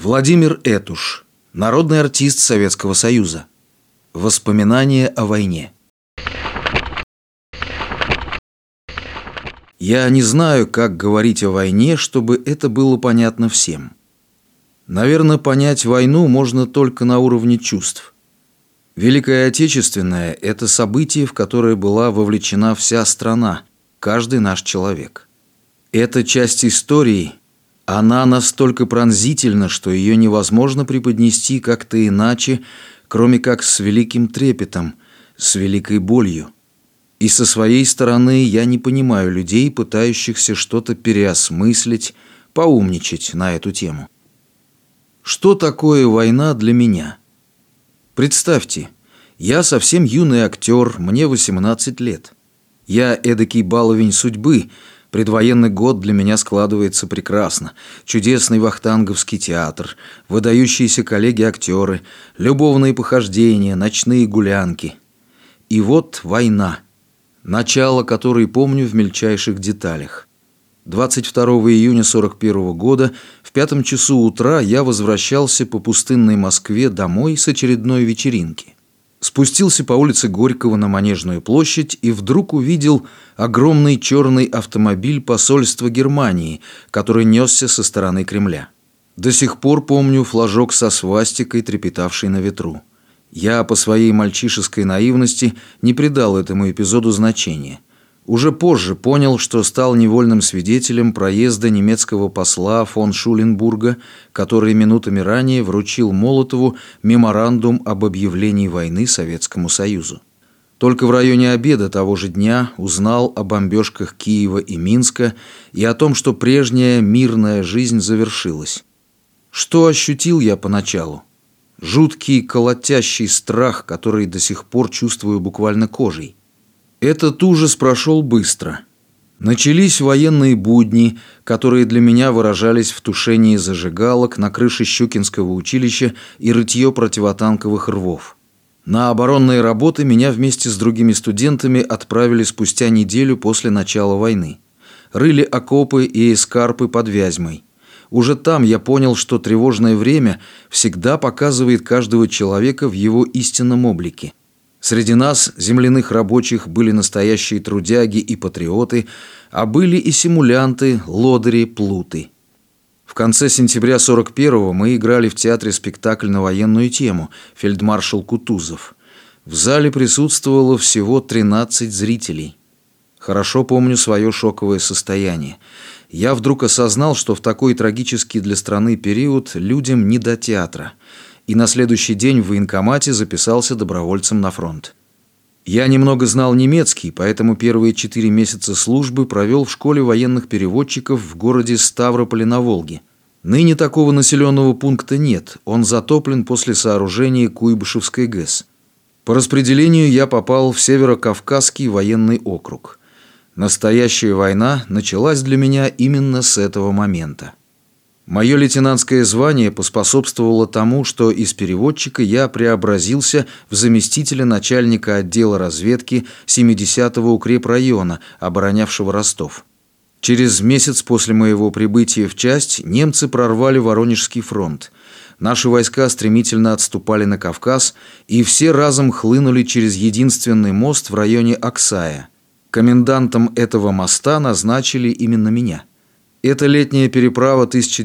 Владимир Этуш, народный артист Советского Союза. Воспоминания о войне. Я не знаю, как говорить о войне, чтобы это было понятно всем. Наверное, понять войну можно только на уровне чувств. Великая Отечественная – это событие, в которое была вовлечена вся страна, каждый наш человек. Эта часть истории, она настолько пронзительна, что ее невозможно преподнести как-то иначе, кроме как с великим трепетом, с великой болью. И со своей стороны я не понимаю людей, пытающихся что-то переосмыслить, поумничать на эту тему. Что такое война для меня? Представьте, я совсем юный актер, мне 18 лет. Я эдакий баловень судьбы. Предвоенный год для меня складывается прекрасно. Чудесный вахтанговский театр, выдающиеся коллеги-актеры, любовные похождения, ночные гулянки. И вот война, начало которой помню в мельчайших деталях. 22 июня 1941 года в 5 часу утра я возвращался по пустынной Москве домой с очередной вечеринки. Спустился по улице Горького на Манежную площадь и вдруг увидел огромный черный автомобиль посольства Германии, который несся со стороны Кремля. До сих пор помню флажок со свастикой, трепетавший на ветру. Я по своей мальчишеской наивности не придал этому эпизоду значения. Уже позже понял, что стал невольным свидетелем проезда немецкого посла фон Шуленбурга, который минутами ранее вручил Молотову меморандум об объявлении войны Советскому Союзу. Только в районе обеда того же дня узнал о бомбежках Киева и Минска и о том, что прежняя мирная жизнь завершилась. Что ощутил я поначалу? Жуткий колотящий страх, который до сих пор чувствую буквально кожей. Этот ужас прошел быстро. Начались военные будни, которые для меня выражались в тушении зажигалок на крыше Щукинского училища и рытье противотанковых рвов. На оборонные работы меня вместе с другими студентами отправили спустя неделю после начала войны. Рыли окопы и эскарпы под Вязьмой. Уже там я понял, что тревожное время всегда показывает каждого человека в его истинном облике. Среди нас, земляных рабочих, были настоящие трудяги и патриоты, а были и симулянты, лодыри, плуты. В конце сентября 1941-го мы играли в театре спектакль на военную тему «Фельдмаршал Кутузов». В зале присутствовало всего 13 зрителей. Хорошо помню свое шоковое состояние. Я вдруг осознал, что в такой трагический для страны период людям не до театра. И на следующий день в военкомате записался добровольцем на фронт. Я немного знал немецкий, поэтому первые 4 месяца службы провел в школе военных переводчиков в городе Ставрополе на Волге. Ныне такого населенного пункта нет, он затоплен после сооружения Куйбышевской ГЭС. По распределению я попал в Северокавказский военный округ. Настоящая война началась для меня именно с этого момента. Мое лейтенантское звание поспособствовало тому, что из переводчика я преобразился в заместителя начальника отдела разведки 70-го укрепрайона, оборонявшего Ростов. Через месяц после моего прибытия в часть немцы прорвали Воронежский фронт. Наши войска стремительно отступали на Кавказ, и все разом хлынули через единственный мост в районе Аксая. Комендантом этого моста назначили именно меня. Эта летняя переправа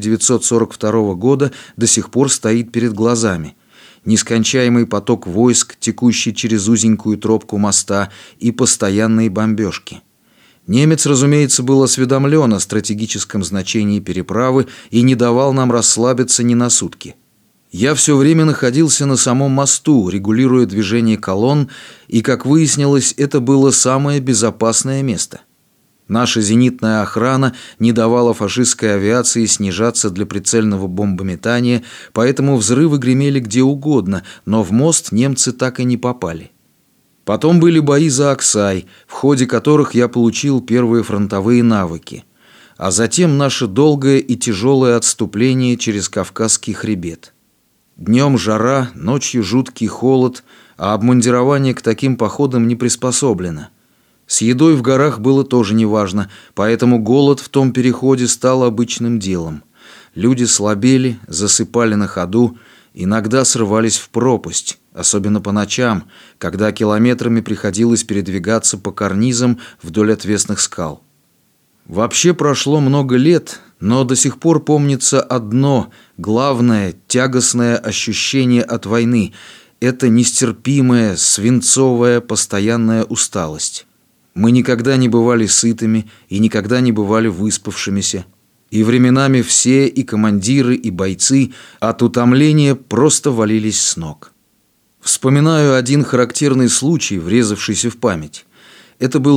1942 года до сих пор стоит перед глазами. Нескончаемый поток войск, текущий через узенькую тропку моста, и постоянные бомбежки. Немец, разумеется, был осведомлен о стратегическом значении переправы и не давал нам расслабиться ни на сутки. Я все время находился на самом мосту, регулируя движение колонн, и, как выяснилось, это было самое безопасное место. Наша зенитная охрана не давала фашистской авиации снижаться для прицельного бомбометания, поэтому взрывы гремели где угодно, но в мост немцы так и не попали. Потом были бои за Аксай, в ходе которых я получил первые фронтовые навыки. А затем наше долгое и тяжелое отступление через Кавказский хребет. Днем жара, ночью жуткий холод, а обмундирование к таким походам не приспособлено. С едой в горах было тоже неважно, поэтому голод в том переходе стал обычным делом. Люди слабели, засыпали на ходу, иногда срывались в пропасть, особенно по ночам, когда километрами приходилось передвигаться по карнизам вдоль отвесных скал. Вообще прошло много лет, но до сих пор помнится одно главное тягостное ощущение от войны – это нестерпимая, свинцовая, постоянная усталость. Мы никогда не бывали сытыми и никогда не бывали выспавшимися. И временами все, и командиры, и бойцы от утомления просто валились с ног. Вспоминаю один характерный случай, врезавшийся в память. Это был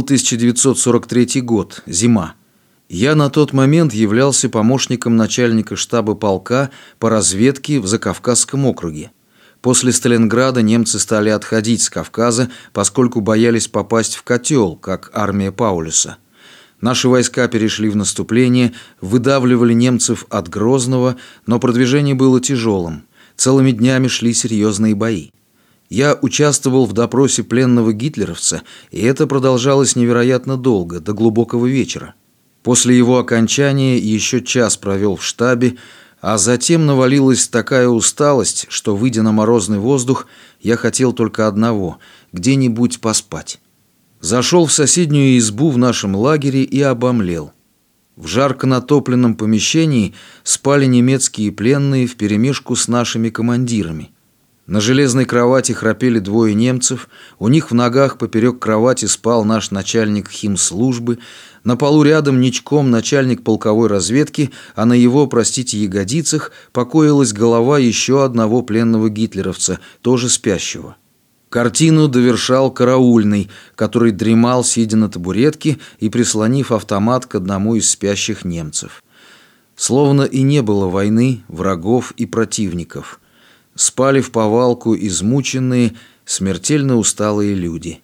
1943 год, зима. Я на тот момент являлся помощником начальника штаба полка по разведке в Закавказском округе. После Сталинграда немцы стали отходить с Кавказа, поскольку боялись попасть в котел, как армия Паулюса. Наши войска перешли в наступление, выдавливали немцев от Грозного, но продвижение было тяжелым. Целыми днями шли серьезные бои. Я участвовал в допросе пленного гитлеровца, и это продолжалось невероятно долго, до глубокого вечера. После его окончания еще час провел в штабе, а затем навалилась такая усталость, что, выйдя на морозный воздух, я хотел только одного – где-нибудь поспать. Зашел в соседнюю избу в нашем лагере и обомлел. В жарко натопленном помещении спали немецкие пленные вперемешку с нашими командирами. На железной кровати храпели двое немцев, у них в ногах поперек кровати спал наш начальник химслужбы, на полу рядом ничком начальник полковой разведки, а на его, простите, ягодицах покоилась голова еще одного пленного гитлеровца, тоже спящего. Картину довершал караульный, который дремал, сидя на табуретке и прислонив автомат к одному из спящих немцев. Словно и не было войны, врагов и противников. Спали вповалку измученные, смертельно усталые люди.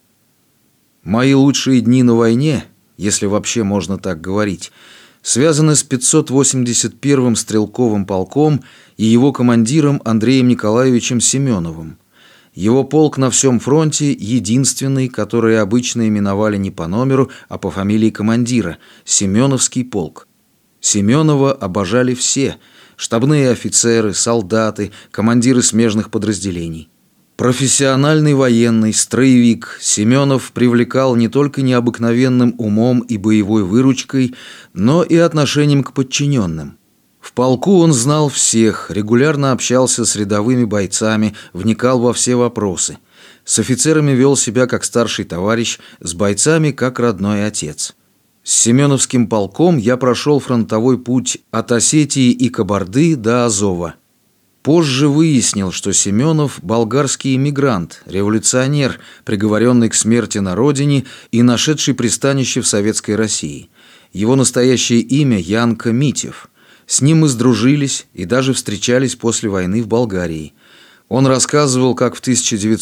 Мои лучшие дни на войне, если вообще можно так говорить, связаны с 581-м стрелковым полком и его командиром Андреем Николаевичем Семеновым. Его полк на всем фронте единственный, который обычно именовали не по номеру, а по фамилии командира – Семеновский полк. Семенова обожали все – штабные офицеры, солдаты, командиры смежных подразделений. Профессиональный военный, строевик, Семенов привлекал не только необыкновенным умом и боевой выручкой, но и отношением к подчиненным. В полку он знал всех, регулярно общался с рядовыми бойцами, вникал во все вопросы. С офицерами вел себя как старший товарищ, с бойцами как родной отец. С Семеновским полком я прошел фронтовой путь от Осетии и Кабарды до Азова. Позже выяснил, что Семенов – болгарский эмигрант, революционер, приговоренный к смерти на родине и нашедший пристанище в Советской России. Его настоящее имя – Янко Митев. С ним мы сдружились и даже встречались после войны в Болгарии. Он рассказывал, как в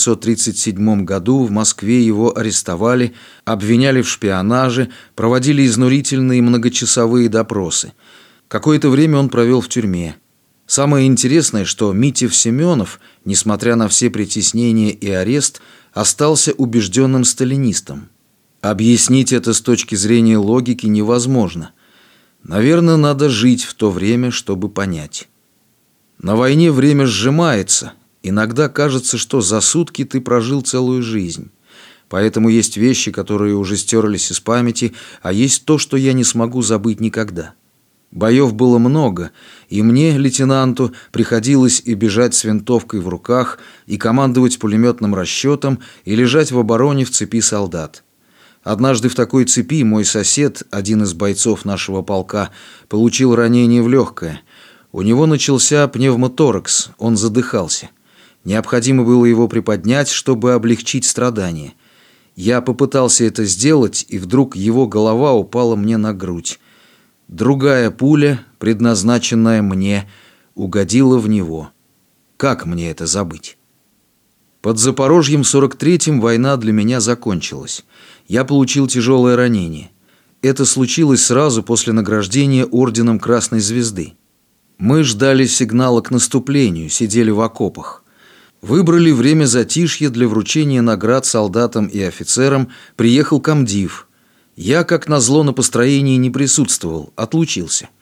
1937 году в Москве его арестовали, обвиняли в шпионаже, проводили изнурительные многочасовые допросы. Какое-то время он провел в тюрьме. Самое интересное, что Митев Семенов, несмотря на все притеснения и арест, остался убежденным сталинистом. Объяснить это с точки зрения логики невозможно. Наверное, надо жить в то время, чтобы понять. На войне время сжимается. Иногда кажется, что за сутки ты прожил целую жизнь. Поэтому есть вещи, которые уже стерлись из памяти, а есть то, что я не смогу забыть никогда. Боев было много, и мне, лейтенанту, приходилось и бежать с винтовкой в руках, и командовать пулеметным расчетом, и лежать в обороне в цепи солдат. Однажды в такой цепи мой сосед, один из бойцов нашего полка, получил ранение в легкое. У него начался пневмоторакс, он задыхался. Необходимо было его приподнять, чтобы облегчить страдания. Я попытался это сделать, и вдруг его голова упала мне на грудь. Другая пуля, предназначенная мне, угодила в него. Как мне это забыть? Под Запорожьем 43-м война для меня закончилась. Я получил тяжелое ранение. Это случилось сразу после награждения орденом Красной Звезды. Мы ждали сигнала к наступлению, сидели в окопах. Выбрали время затишья для вручения наград солдатам и офицерам, приехал комдив. Я, как назло, на построении не присутствовал, отлучился.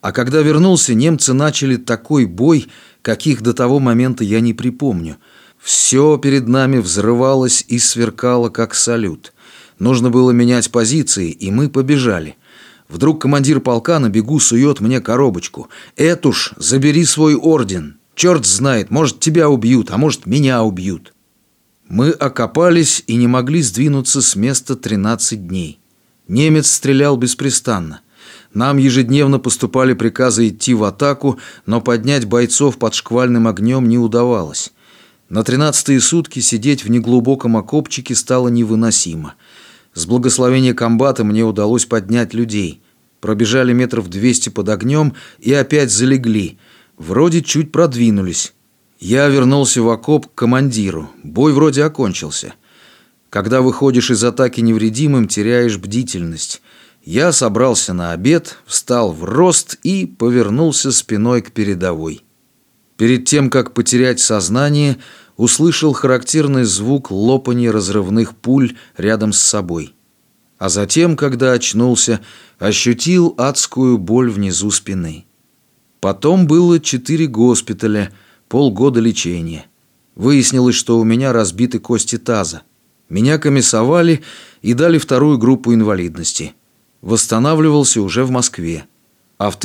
А когда вернулся, немцы начали такой бой, каких до того момента я не припомню. Все перед нами взрывалось и сверкало, как салют. Нужно было менять позиции, и мы побежали. Вдруг командир полка на бегу сует мне коробочку. «Этуш, забери свой орден. Черт знает, может, тебя убьют, а может, меня убьют». Мы окопались и не могли сдвинуться с места 13 дней. Немец стрелял беспрестанно. Нам ежедневно поступали приказы идти в атаку, но поднять бойцов под шквальным огнем не удавалось. На 13-е сутки сидеть в неглубоком окопчике стало невыносимо. С благословения комбата мне удалось поднять людей. Пробежали метров 200 под огнем и опять залегли. Вроде чуть продвинулись. Я вернулся в окоп к командиру. Бой вроде окончился. Когда выходишь из атаки невредимым, теряешь бдительность. Я собрался на обед, встал в рост и повернулся спиной к передовой. Перед тем, как потерять сознание, услышал характерный звук лопанья разрывных пуль рядом с собой. А затем, когда очнулся, ощутил адскую боль внизу спины. Потом было 4 госпиталя, полгода лечения. Выяснилось, что у меня разбиты кости таза. Меня комиссовали и дали 2-ю группу инвалидности. Восстанавливался уже в Москве. А в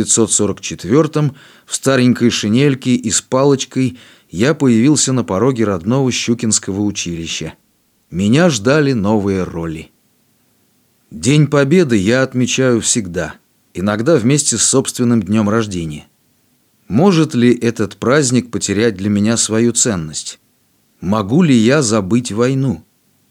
1944-м в старенькой шинельке и с палочкой я появился на пороге родного Щукинского училища. Меня ждали новые роли. День Победы я отмечаю всегда, иногда вместе с собственным днем рождения. Может ли этот праздник потерять для меня свою ценность? Могу ли я забыть войну?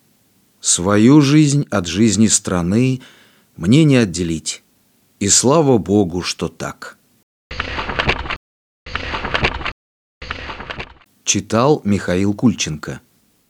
Свою жизнь от жизни страны мне не отделить. И слава Богу, что так. Читал Михаил Кульченко.